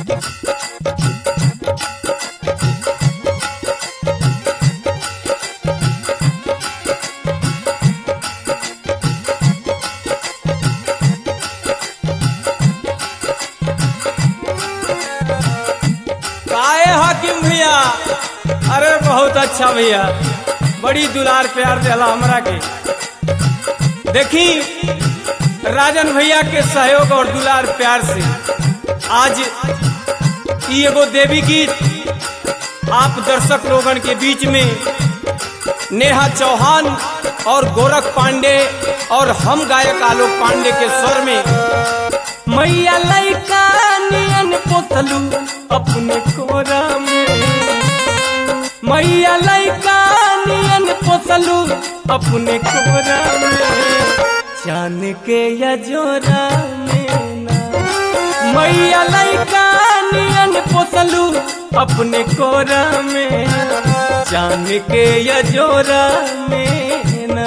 भैया अरे बहुत अच्छा भैया, बड़ी दुलार प्यार दिला हमरा के। देखी राजन भैया के सहयोग और दुलार प्यार से आज एगो देवी गीत आप दर्शक लोगन के बीच में नेहा चौहान और गोरख पांडे और हम गायक आलोक पांडे के स्वर में मैया लइका नियन पोतलू अपने कोरा में, मैया लइका नियन पोतलू अपने कोरा में, चान के यजोरा में ना। मैया लइका नियन पोतलू अपने कोरा में, चान के यजोरा में ना।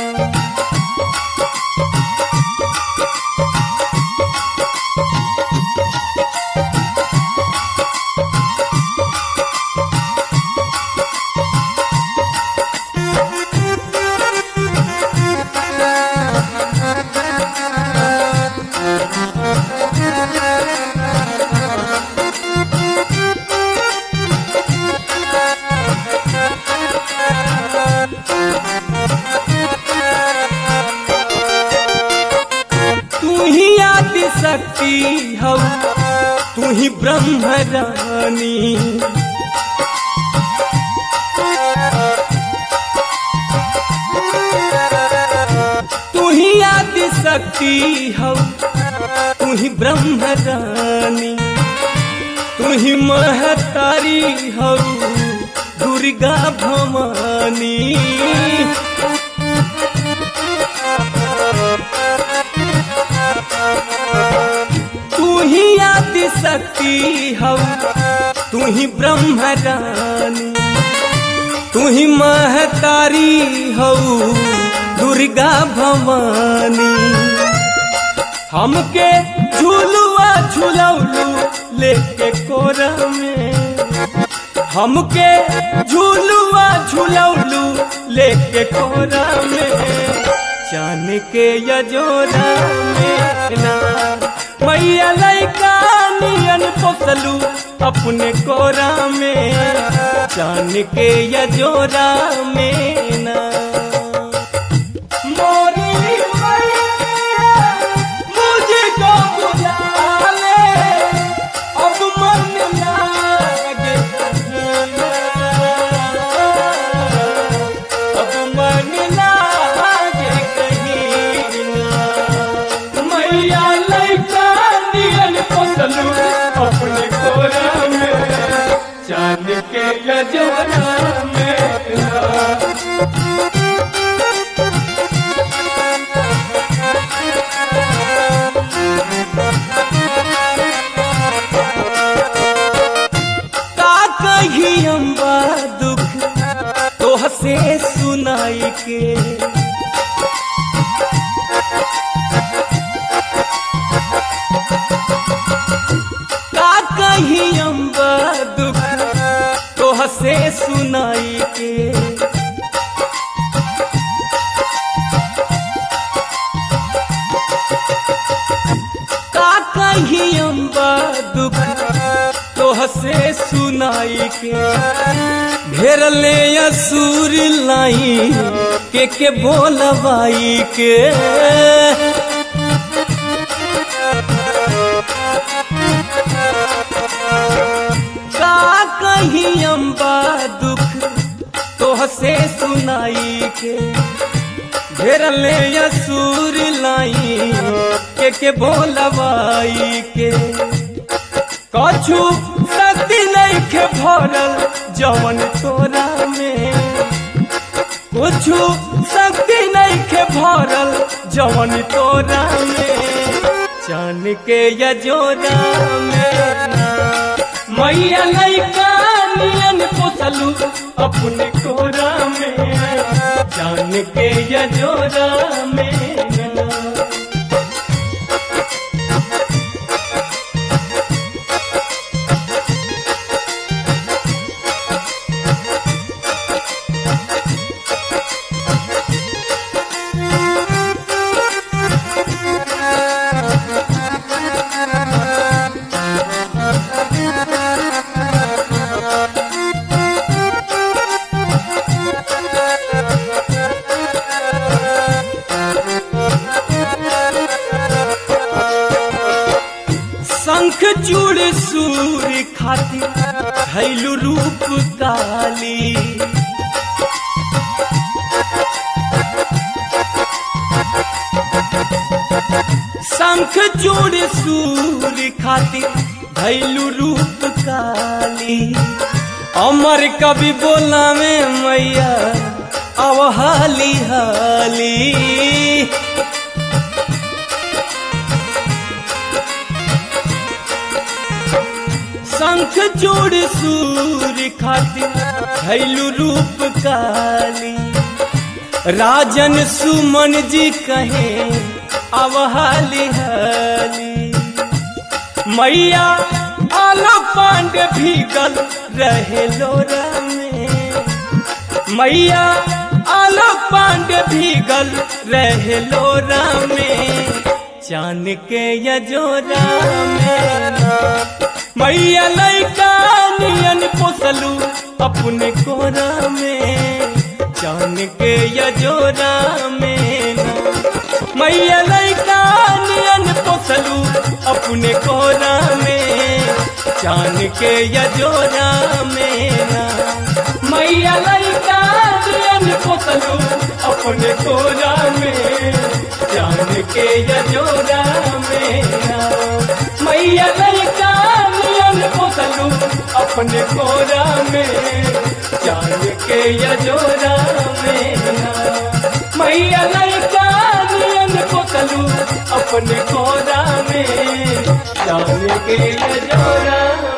शक्ति हो तू ही ब्रह्म रानी, तू ही आदि शक्ति हो तू ही ब्रह्म रानी, तू ही महतारी हो दुर्गा भवानी। तू ही आदि शक्ति हो तू ही ब्रह्म रानी, तू ही महतारी हो दुर्गा भवानी। हमके झूलुआ झूलौलू लेके कोरा में, हमके झूलुआ झूलौलू लेके कोरा में, चान के यजोरा में ना। मैया लइका नियन पोतलू अपने कोरा में, चान के यजोरा में ना। मोरी मैया मुझे को बुला ले, अब मन लागे अब मन लागे कहीं ना। मैया लइका पोतलू अपने कोरा में, चांद के यजोरा में ना। का कही अम्बा दुख तोह से सुनाई के, कहीं अम्बा दुख तोह से सुनाई के। का कहीं अम्बा दुख तोह से सुनाई के, घेर ले असुर लाई के बोलवाई के। कहीं अम्बा दुख तोह से सुनाई के, घेर ले असुर लाई के बोलवाई के। कछु शक्ति नहीं के भरल जवन तोरा में, कुछु शक्ति नहीं के भरल जवन तोरा में, चान के यजोरा में ना। मैया लइका नियन पोतलू अपने कोरा में, चान के यजोरा में ना। शंख चूड़ सूर्य खातिर धैलु रूप काली। शंख चूड़ सूर्य खातिर धैलु रूप काली। अमर कवि बोला में मैया अब हाली हाली। शंख चूड़ सूर्य खातिर धैलु रूप काली। राजन सुमन जी कहे अब हाली हाली। मैया आलो पांडे भीगल रहे लोरा में। मैया आलो पांडे भीगल रहे लोरा में। चान के यजोरा में मैया लइका नियन पोसलू अपने कोरा में। चान के यजोरा में मैया लइका नियन पोसलू अपने कोरा में। चान के यजोरा में मैया लइका नियन पोसलू अपने कोरा में। चान के यजोरा में मैया लइका नियन पोसलू अपने कोरा में। चान के यजोरा में मैया लइका नियन पोसलू अपने कोरा में। चान के यजोरा